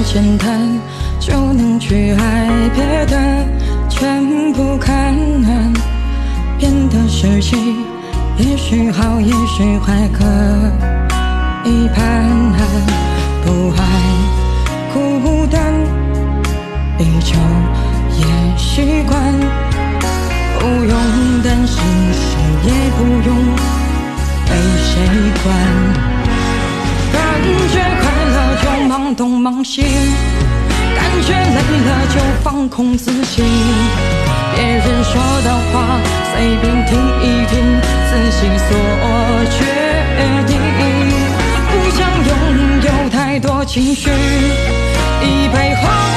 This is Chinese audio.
简单就能去爱，别的全不看。变得实际，也许好，也许坏，各一半。不爱孤单，依旧也习惯。不用担心，谁也不用被谁管。感觉快乐就忙东忙西，感觉累了就放空自己。别人说的话随便听一听，自己做决定。不想拥有太多情绪，一杯红